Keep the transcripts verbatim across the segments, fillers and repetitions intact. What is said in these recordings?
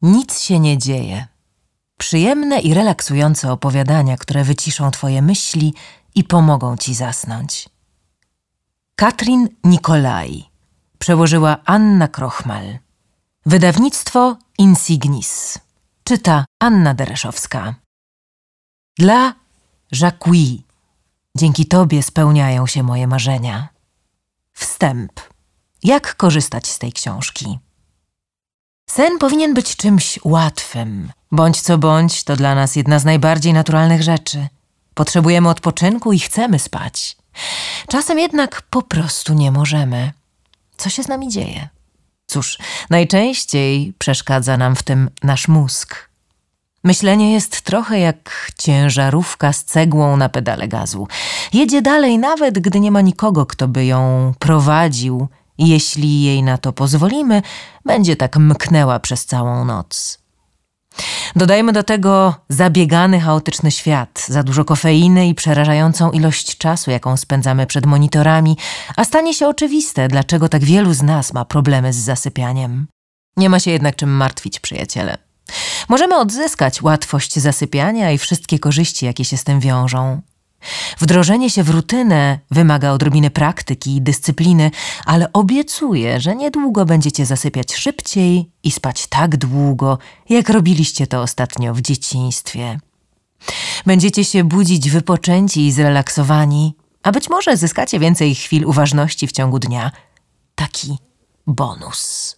Nic się nie dzieje. Przyjemne i relaksujące opowiadania, które wyciszą twoje myśli i pomogą ci zasnąć. Katrin Nikolai. Przełożyła Anna Krochmal. Wydawnictwo Insignis. Czyta Anna Dereszowska. Dla Jacques. Dzięki tobie spełniają się moje marzenia. Wstęp. Jak korzystać z tej książki? Sen powinien być czymś łatwym. Bądź co bądź, to dla nas jedna z najbardziej naturalnych rzeczy. Potrzebujemy odpoczynku i chcemy spać. Czasem jednak po prostu nie możemy. Co się z nami dzieje? Cóż, najczęściej przeszkadza nam w tym nasz mózg. Myślenie jest trochę jak ciężarówka z cegłą na pedale gazu. Jedzie dalej, nawet gdy nie ma nikogo, kto by ją prowadził. Jeśli jej na to pozwolimy, będzie tak mknęła przez całą noc. Dodajmy do tego zabiegany, chaotyczny świat, za dużo kofeiny i przerażającą ilość czasu, jaką spędzamy przed monitorami, a stanie się oczywiste, dlaczego tak wielu z nas ma problemy z zasypianiem. Nie ma się jednak czym martwić, przyjaciele. Możemy odzyskać łatwość zasypiania i wszystkie korzyści, jakie się z tym wiążą. Wdrożenie się w rutynę wymaga odrobiny praktyki i dyscypliny, ale obiecuję, że niedługo będziecie zasypiać szybciej i spać tak długo, jak robiliście to ostatnio w dzieciństwie. Będziecie się budzić wypoczęci i zrelaksowani, a być może zyskacie więcej chwil uważności w ciągu dnia. Taki bonus.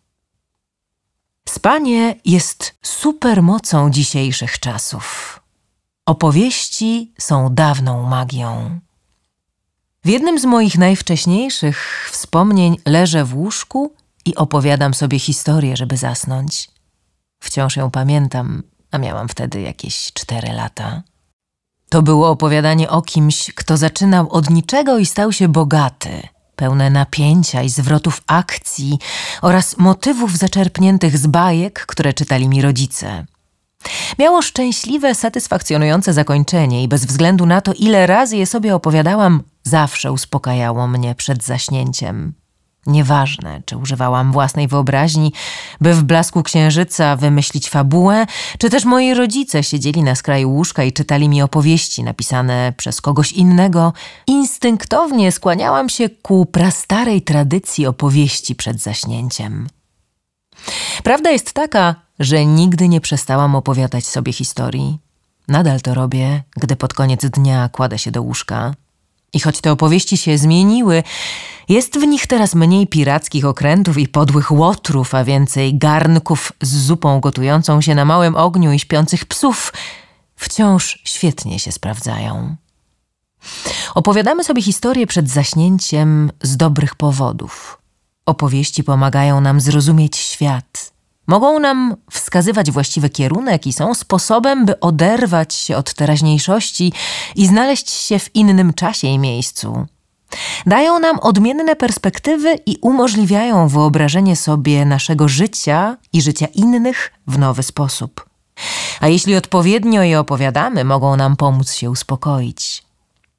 Spanie jest supermocą dzisiejszych czasów. Opowieści są dawną magią. W jednym z moich najwcześniejszych wspomnień leżę w łóżku i opowiadam sobie historię, żeby zasnąć. Wciąż ją pamiętam, a miałam wtedy jakieś cztery lata. To było opowiadanie o kimś, kto zaczynał od niczego i stał się bogaty, pełne napięcia i zwrotów akcji oraz motywów zaczerpniętych z bajek, które czytali mi rodzice. Miało szczęśliwe, satysfakcjonujące zakończenie i bez względu na to, ile razy je sobie opowiadałam, zawsze uspokajało mnie przed zaśnięciem. Nieważne, czy używałam własnej wyobraźni, by w blasku księżyca wymyślić fabułę, czy też moi rodzice siedzieli na skraju łóżka i czytali mi opowieści napisane przez kogoś innego, instynktownie skłaniałam się ku prastarej tradycji opowieści przed zaśnięciem. Prawda jest taka, że nigdy nie przestałam opowiadać sobie historii. Nadal to robię, gdy pod koniec dnia kładę się do łóżka. I choć te opowieści się zmieniły, jest w nich teraz mniej pirackich okrętów i podłych łotrów, a więcej garnków z zupą gotującą się na małym ogniu i śpiących psów. Wciąż świetnie się sprawdzają. Opowiadamy sobie historie przed zaśnięciem z dobrych powodów. Opowieści pomagają nam zrozumieć świat. Mogą nam wskazywać właściwy kierunek i są sposobem, by oderwać się od teraźniejszości i znaleźć się w innym czasie i miejscu. Dają nam odmienne perspektywy i umożliwiają wyobrażenie sobie naszego życia i życia innych w nowy sposób. A jeśli odpowiednio je opowiadamy, mogą nam pomóc się uspokoić.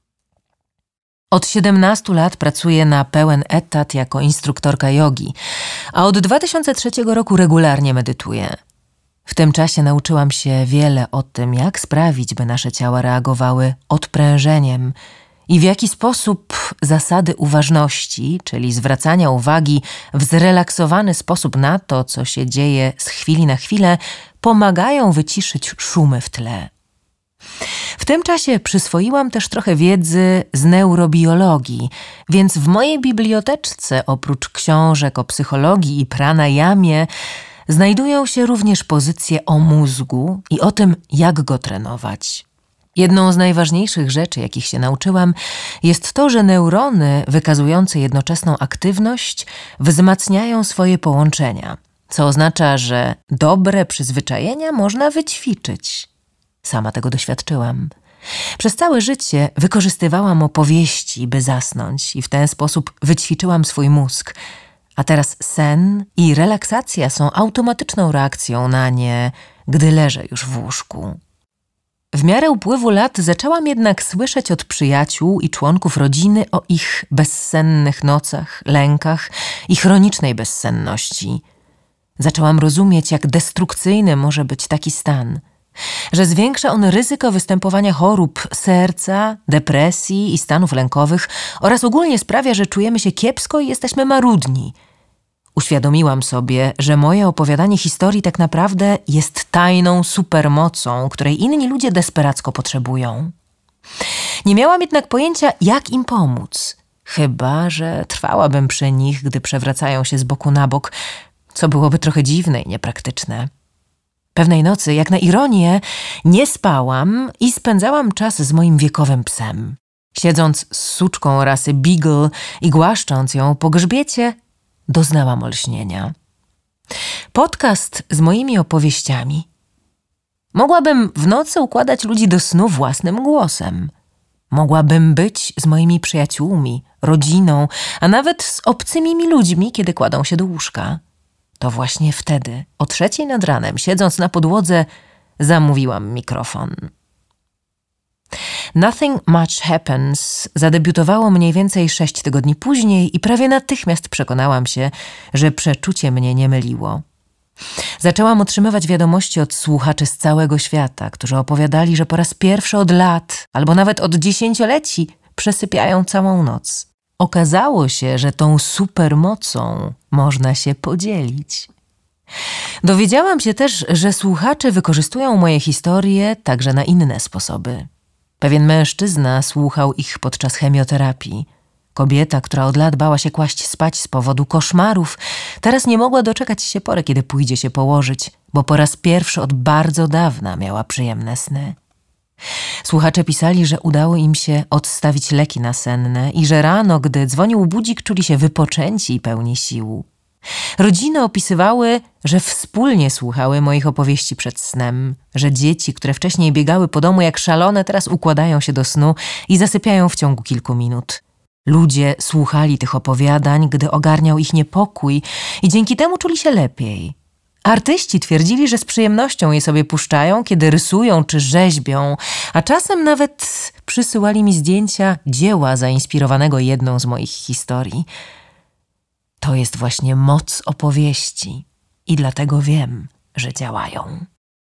Od siedemnastu lat pracuję na pełen etat jako instruktorka jogi, a od dwa tysiące trzeciego roku regularnie medytuję. W tym czasie nauczyłam się wiele o tym, jak sprawić, by nasze ciała reagowały odprężeniem i w jaki sposób zasady uważności, czyli zwracania uwagi w zrelaksowany sposób na to, co się dzieje z chwili na chwilę, pomagają wyciszyć szumy w tle. W tym czasie przyswoiłam też trochę wiedzy z neurobiologii, więc w mojej biblioteczce oprócz książek o psychologii i pranayamie znajdują się również pozycje o mózgu i o tym, jak go trenować. Jedną z najważniejszych rzeczy, jakich się nauczyłam, jest to, że neurony wykazujące jednoczesną aktywność wzmacniają swoje połączenia, co oznacza, że dobre przyzwyczajenia można wyćwiczyć. Sama tego doświadczyłam. Przez całe życie wykorzystywałam opowieści, by zasnąć i w ten sposób wyćwiczyłam swój mózg. A teraz sen i relaksacja są automatyczną reakcją na nie, gdy leżę już w łóżku. W miarę upływu lat zaczęłam jednak słyszeć od przyjaciół i członków rodziny o ich bezsennych nocach, lękach i chronicznej bezsenności. Zaczęłam rozumieć, jak destrukcyjny może być taki stan, że zwiększa on ryzyko występowania chorób serca, depresji i stanów lękowych oraz ogólnie sprawia, że czujemy się kiepsko i jesteśmy marudni. Uświadomiłam sobie, że moje opowiadanie historii tak naprawdę jest tajną supermocą, której inni ludzie desperacko potrzebują. Nie miałam jednak pojęcia, jak im pomóc, chyba że trwałabym przy nich, gdy przewracają się z boku na bok, co byłoby trochę dziwne i niepraktyczne. Pewnej nocy, jak na ironię, nie spałam i spędzałam czas z moim wiekowym psem. Siedząc z suczką rasy Beagle i głaszcząc ją po grzbiecie, doznałam olśnienia. Podcast z moimi opowieściami. Mogłabym w nocy układać ludzi do snu własnym głosem. Mogłabym być z moimi przyjaciółmi, rodziną, a nawet z obcymi mi ludźmi, kiedy kładą się do łóżka. To właśnie wtedy, o trzeciej nad ranem, siedząc na podłodze, zamówiłam mikrofon. Nothing Much Happens zadebiutowało mniej więcej sześć tygodni później i prawie natychmiast przekonałam się, że przeczucie mnie nie myliło. Zaczęłam otrzymywać wiadomości od słuchaczy z całego świata, którzy opowiadali, że po raz pierwszy od lat albo nawet od dziesięcioleci przesypiają całą noc. Okazało się, że tą supermocą można się podzielić. Dowiedziałam się też, że słuchacze wykorzystują moje historie także na inne sposoby. Pewien mężczyzna słuchał ich podczas chemioterapii. Kobieta, która od lat bała się kłaść spać z powodu koszmarów, teraz nie mogła doczekać się pory, kiedy pójdzie się położyć, bo po raz pierwszy od bardzo dawna miała przyjemne sny. Słuchacze pisali, że udało im się odstawić leki nasenne i że rano, gdy dzwonił budzik, czuli się wypoczęci i pełni sił. Rodziny opisywały, że wspólnie słuchały moich opowieści przed snem, że dzieci, które wcześniej biegały po domu jak szalone, teraz układają się do snu i zasypiają w ciągu kilku minut. Ludzie słuchali tych opowiadań, gdy ogarniał ich niepokój i dzięki temu czuli się lepiej. Artyści twierdzili, że z przyjemnością je sobie puszczają, kiedy rysują czy rzeźbią, a czasem nawet przysyłali mi zdjęcia dzieła zainspirowanego jedną z moich historii. To jest właśnie moc opowieści i dlatego wiem, że działają.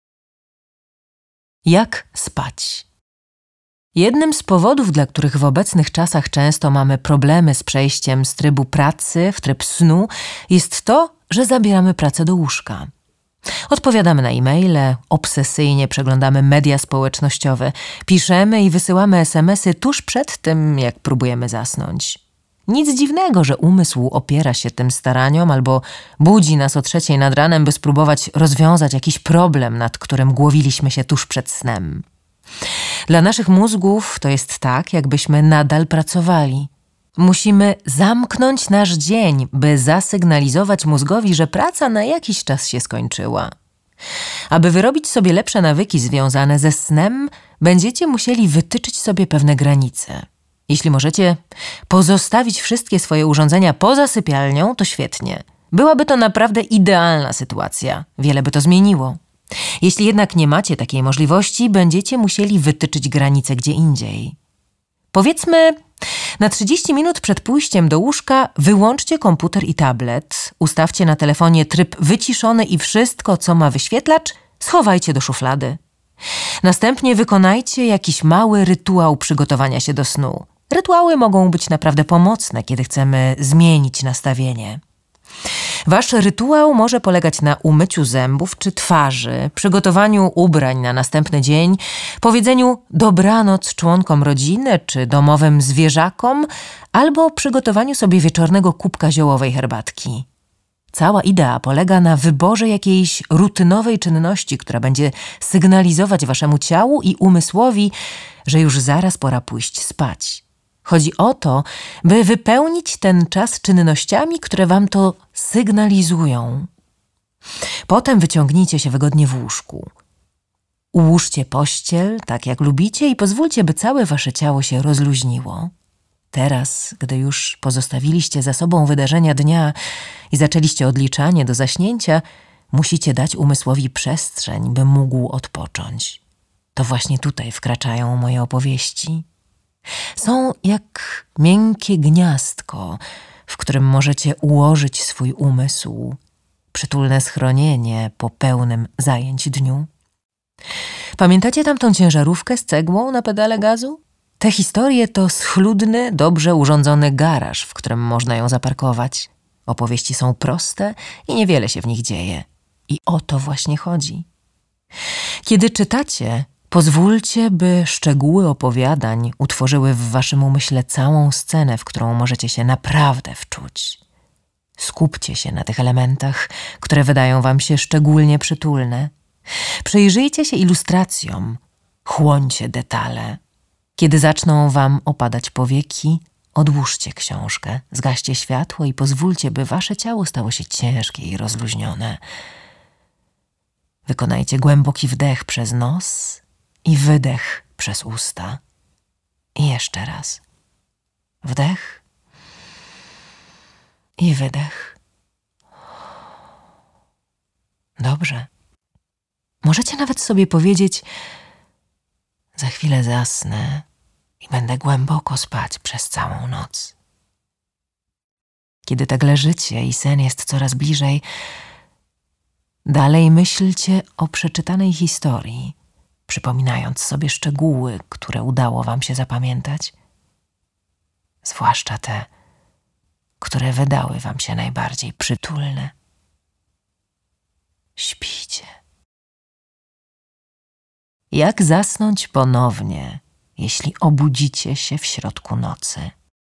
Jak spać? Jednym z powodów, dla których w obecnych czasach często mamy problemy z przejściem z trybu pracy w tryb snu, jest to, że zabieramy pracę do łóżka. Odpowiadamy na e-maile, obsesyjnie przeglądamy media społecznościowe, piszemy i wysyłamy es em esy tuż przed tym, jak próbujemy zasnąć. Nic dziwnego, że umysł opiera się tym staraniom albo budzi nas o trzeciej nad ranem, by spróbować rozwiązać jakiś problem, nad którym głowiliśmy się tuż przed snem. Dla naszych mózgów to jest tak, jakbyśmy nadal pracowali. Musimy zamknąć nasz dzień, by zasygnalizować mózgowi, że praca na jakiś czas się skończyła. Aby wyrobić sobie lepsze nawyki związane ze snem, będziecie musieli wytyczyć sobie pewne granice. Jeśli możecie pozostawić wszystkie swoje urządzenia poza sypialnią, to świetnie. Byłaby to naprawdę idealna sytuacja. Wiele by to zmieniło. Jeśli jednak nie macie takiej możliwości, będziecie musieli wytyczyć granice gdzie indziej. Powiedzmy, na trzydzieści minut przed pójściem do łóżka wyłączcie komputer i tablet, ustawcie na telefonie tryb wyciszony i wszystko, co ma wyświetlacz, schowajcie do szuflady. Następnie wykonajcie jakiś mały rytuał przygotowania się do snu. Rytuały mogą być naprawdę pomocne, kiedy chcemy zmienić nastawienie. Wasz rytuał może polegać na umyciu zębów czy twarzy, przygotowaniu ubrań na następny dzień, powiedzeniu dobranoc członkom rodziny czy domowym zwierzakom albo przygotowaniu sobie wieczornego kubka ziołowej herbatki. Cała idea polega na wyborze jakiejś rutynowej czynności, która będzie sygnalizować waszemu ciału i umysłowi, że już zaraz pora pójść spać. Chodzi o to, by wypełnić ten czas czynnościami, które wam to sygnalizują. Potem wyciągnijcie się wygodnie w łóżku. Ułóżcie pościel tak jak lubicie i pozwólcie, by całe wasze ciało się rozluźniło. Teraz, gdy już pozostawiliście za sobą wydarzenia dnia i zaczęliście odliczanie do zaśnięcia, musicie dać umysłowi przestrzeń, by mógł odpocząć. To właśnie tutaj wkraczają moje opowieści. Są jak miękkie gniazdko, w którym możecie ułożyć swój umysł, przytulne schronienie po pełnym zajęć dniu. Pamiętacie tamtą ciężarówkę z cegłą na pedale gazu? Te historie to schludny, dobrze urządzony garaż, w którym można ją zaparkować. Opowieści są proste i niewiele się w nich dzieje. I o to właśnie chodzi. Kiedy czytacie, pozwólcie, by szczegóły opowiadań utworzyły w waszym umyśle całą scenę, w którą możecie się naprawdę wczuć. Skupcie się na tych elementach, które wydają wam się szczególnie przytulne. Przyjrzyjcie się ilustracjom, chłońcie detale. Kiedy zaczną wam opadać powieki, odłóżcie książkę, zgaście światło i pozwólcie, by wasze ciało stało się ciężkie i rozluźnione. Wykonajcie głęboki wdech przez nos i wydech przez usta. I jeszcze raz. Wdech i wydech. Dobrze. Możecie nawet sobie powiedzieć: za chwilę zasnę i będę głęboko spać przez całą noc. Kiedy tak leżycie i sen jest coraz bliżej, dalej myślcie o przeczytanej historii, przypominając sobie szczegóły, które udało wam się zapamiętać, zwłaszcza te, które wydały wam się najbardziej przytulne. Śpijcie. Jak zasnąć ponownie, jeśli obudzicie się w środku nocy?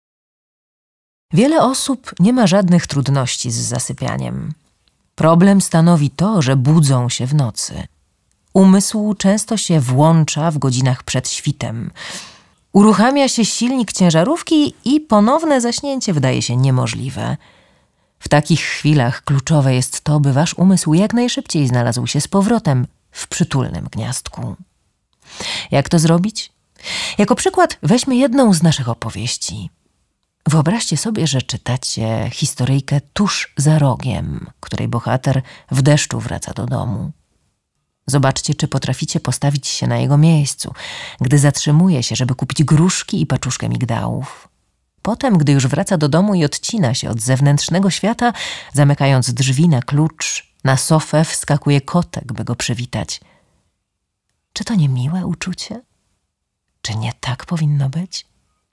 Wiele osób nie ma żadnych trudności z zasypianiem. Problem stanowi to, że budzą się w nocy. Umysł często się włącza w godzinach przed świtem. Uruchamia się silnik ciężarówki i ponowne zaśnięcie wydaje się niemożliwe. W takich chwilach kluczowe jest to, by wasz umysł jak najszybciej znalazł się z powrotem w przytulnym gniazdku. Jak to zrobić? Jako przykład weźmy jedną z naszych opowieści. Wyobraźcie sobie, że czytacie historyjkę Tuż za rogiem, której bohater w deszczu wraca do domu. Zobaczcie, czy potraficie postawić się na jego miejscu, gdy zatrzymuje się, żeby kupić gruszki i paczuszkę migdałów. Potem, gdy już wraca do domu i odcina się od zewnętrznego świata, zamykając drzwi na klucz, na sofę wskakuje kotek, by go przywitać. Czy to nie miłe uczucie? Czy nie tak powinno być?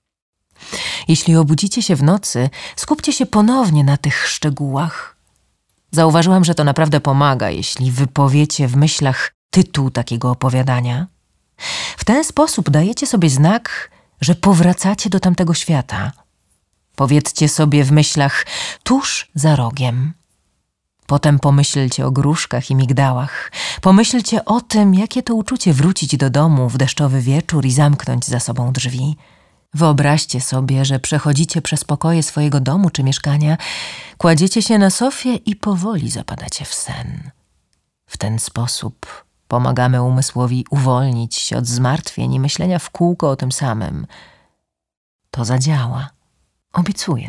Jeśli obudzicie się w nocy, skupcie się ponownie na tych szczegółach. Zauważyłam, że to naprawdę pomaga, jeśli wypowiecie w myślach tytuł takiego opowiadania. W ten sposób dajecie sobie znak, że powracacie do tamtego świata. Powiedzcie sobie w myślach tuż za rogiem. Potem pomyślcie o gruszkach i migdałach. Pomyślcie o tym, jakie to uczucie wrócić do domu w deszczowy wieczór i zamknąć za sobą drzwi. Wyobraźcie sobie, że przechodzicie przez pokoje swojego domu czy mieszkania, kładziecie się na sofie i powoli zapadacie w sen. W ten sposób pomagamy umysłowi uwolnić się od zmartwień i myślenia w kółko o tym samym. To zadziała. Obiecuję.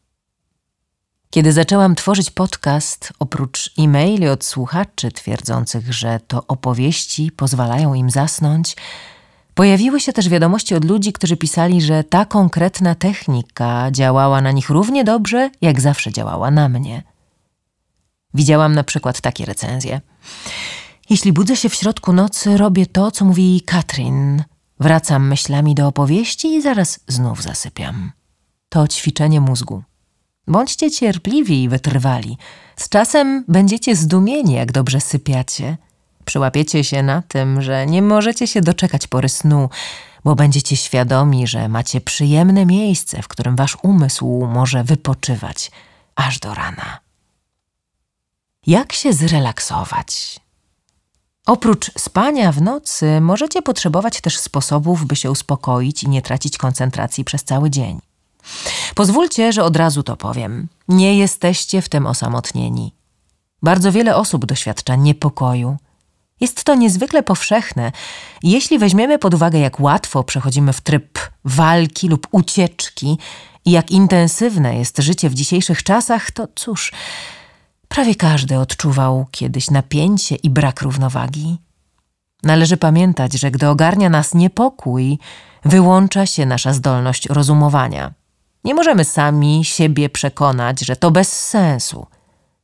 Kiedy zaczęłam tworzyć podcast, oprócz e-maili od słuchaczy twierdzących, że to opowieści pozwalają im zasnąć, pojawiły się też wiadomości od ludzi, którzy pisali, że ta konkretna technika działała na nich równie dobrze, jak zawsze działała na mnie. Widziałam na przykład takie recenzje. Jeśli budzę się w środku nocy, robię to, co mówi Katrin. Wracam myślami do opowieści i zaraz znów zasypiam. To ćwiczenie mózgu. Bądźcie cierpliwi i wytrwali. Z czasem będziecie zdumieni, jak dobrze sypiacie. Przyłapiecie się na tym, że nie możecie się doczekać pory snu, bo będziecie świadomi, że macie przyjemne miejsce, w którym wasz umysł może wypoczywać aż do rana. Jak się zrelaksować? Oprócz spania w nocy możecie potrzebować też sposobów, by się uspokoić i nie tracić koncentracji przez cały dzień. Pozwólcie, że od razu to powiem. Nie jesteście w tym osamotnieni. Bardzo wiele osób doświadcza niepokoju. Jest to niezwykle powszechne. Jeśli weźmiemy pod uwagę, jak łatwo przechodzimy w tryb walki lub ucieczki i jak intensywne jest życie w dzisiejszych czasach, to cóż, prawie każdy odczuwał kiedyś napięcie i brak równowagi. Należy pamiętać, że gdy ogarnia nas niepokój, wyłącza się nasza zdolność rozumowania. Nie możemy sami siebie przekonać, że to bez sensu.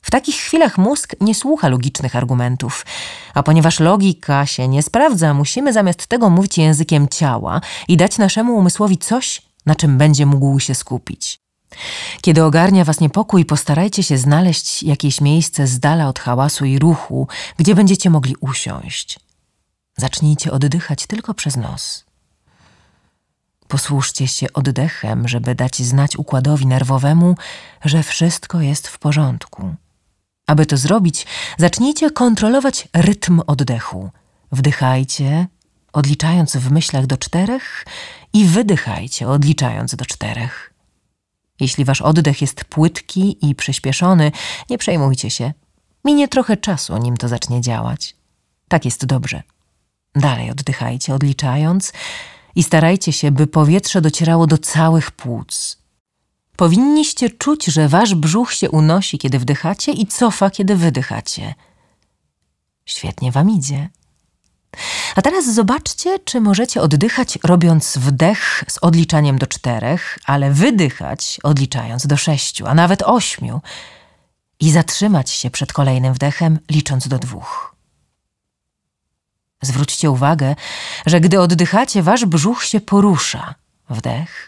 W takich chwilach mózg nie słucha logicznych argumentów, a ponieważ logika się nie sprawdza, musimy zamiast tego mówić językiem ciała i dać naszemu umysłowi coś, na czym będzie mógł się skupić. Kiedy ogarnia was niepokój, postarajcie się znaleźć jakieś miejsce z dala od hałasu i ruchu, gdzie będziecie mogli usiąść. Zacznijcie oddychać tylko przez nos. Posłużcie się oddechem, żeby dać znać układowi nerwowemu, że wszystko jest w porządku. Aby to zrobić, zacznijcie kontrolować rytm oddechu. Wdychajcie, odliczając w myślach do czterech i wydychajcie, odliczając do czterech. Jeśli wasz oddech jest płytki i przyspieszony, nie przejmujcie się. Minie trochę czasu, nim to zacznie działać. Tak jest dobrze. Dalej oddychajcie, odliczając i starajcie się, by powietrze docierało do całych płuc. Powinniście czuć, że wasz brzuch się unosi, kiedy wdychacie i cofa, kiedy wydychacie. Świetnie wam idzie. A teraz zobaczcie, czy możecie oddychać, robiąc wdech z odliczaniem do czterech, ale wydychać, odliczając do sześciu, a nawet ośmiu i zatrzymać się przed kolejnym wdechem, licząc do dwóch. Zwróćcie uwagę, że gdy oddychacie, wasz brzuch się porusza. Wdech.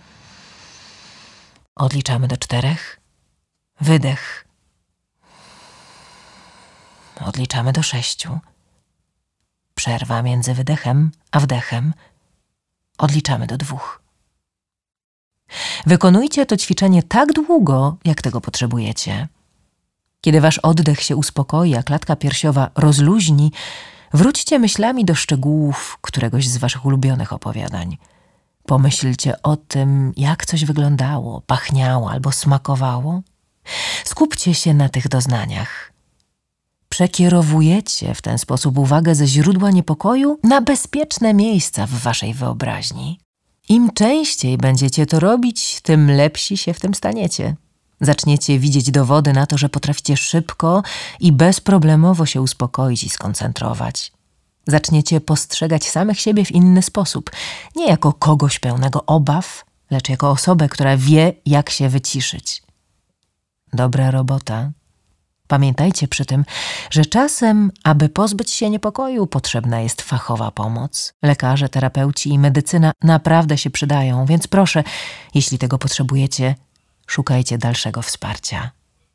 Odliczamy do czterech. Wydech. Odliczamy do sześciu. Przerwa między wydechem a wdechem. Odliczamy do dwóch. Wykonujcie to ćwiczenie tak długo, jak tego potrzebujecie. Kiedy wasz oddech się uspokoi, a klatka piersiowa rozluźni, wróćcie myślami do szczegółów któregoś z waszych ulubionych opowiadań. Pomyślcie o tym, jak coś wyglądało, pachniało albo smakowało. Skupcie się na tych doznaniach. Przekierowujecie w ten sposób uwagę ze źródła niepokoju na bezpieczne miejsca w waszej wyobraźni. Im częściej będziecie to robić, tym lepsi się w tym staniecie. Zaczniecie widzieć dowody na to, że potraficie szybko i bezproblemowo się uspokoić i skoncentrować. Zaczniecie postrzegać samych siebie w inny sposób, nie jako kogoś pełnego obaw, lecz jako osobę, która wie, jak się wyciszyć. Dobra robota. Pamiętajcie przy tym, że czasem, aby pozbyć się niepokoju, potrzebna jest fachowa pomoc. Lekarze, terapeuci i medycyna naprawdę się przydają, więc proszę, jeśli tego potrzebujecie, szukajcie dalszego wsparcia.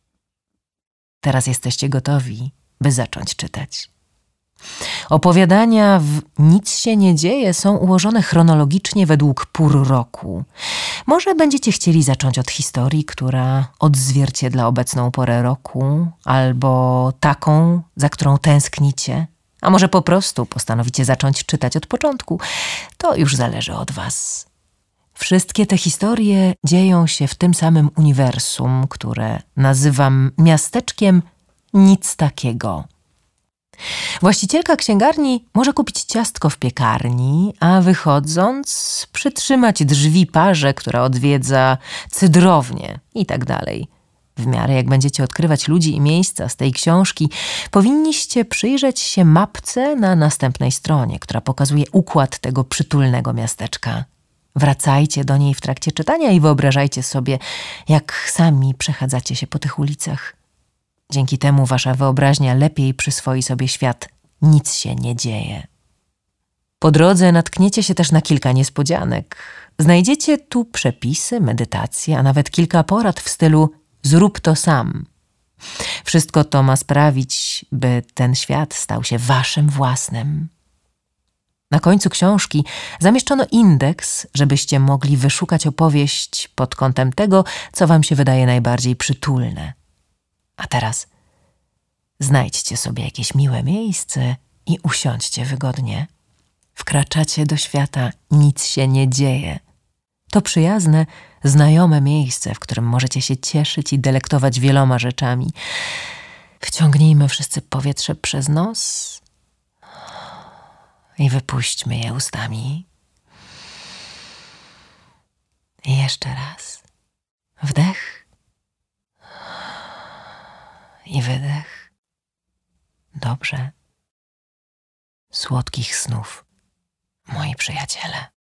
Teraz jesteście gotowi, by zacząć czytać. Opowiadania w Nic się nie dzieje są ułożone chronologicznie według pór roku. Może będziecie chcieli zacząć od historii, która odzwierciedla obecną porę roku, albo taką, za którą tęsknicie, a może po prostu postanowicie zacząć czytać od początku. To już zależy od was. Wszystkie te historie dzieją się w tym samym uniwersum, które nazywam miasteczkiem Nic takiego. Właścicielka księgarni może kupić ciastko w piekarni, a wychodząc przytrzymać drzwi parze, która odwiedza cydrownię i tak dalej. W miarę jak będziecie odkrywać ludzi i miejsca z tej książki, powinniście przyjrzeć się mapce na następnej stronie, która pokazuje układ tego przytulnego miasteczka. Wracajcie do niej w trakcie czytania i wyobrażajcie sobie, jak sami przechadzacie się po tych ulicach. Dzięki temu wasza wyobraźnia lepiej przyswoi sobie świat. Nic się nie dzieje. Po drodze natkniecie się też na kilka niespodzianek. Znajdziecie tu przepisy, medytacje, a nawet kilka porad w stylu zrób to sam. Wszystko to ma sprawić, by ten świat stał się waszym własnym. Na końcu książki zamieszczono indeks, żebyście mogli wyszukać opowieść pod kątem tego, co wam się wydaje najbardziej przytulne. A teraz znajdźcie sobie jakieś miłe miejsce i usiądźcie wygodnie. Wkraczacie do świata, nic się nie dzieje. To przyjazne, znajome miejsce, w którym możecie się cieszyć i delektować wieloma rzeczami. Wciągnijmy wszyscy powietrze przez nos i wypuśćmy je ustami. I jeszcze raz. Wdech i wydech. Dobrze. Słodkich snów, moi przyjaciele.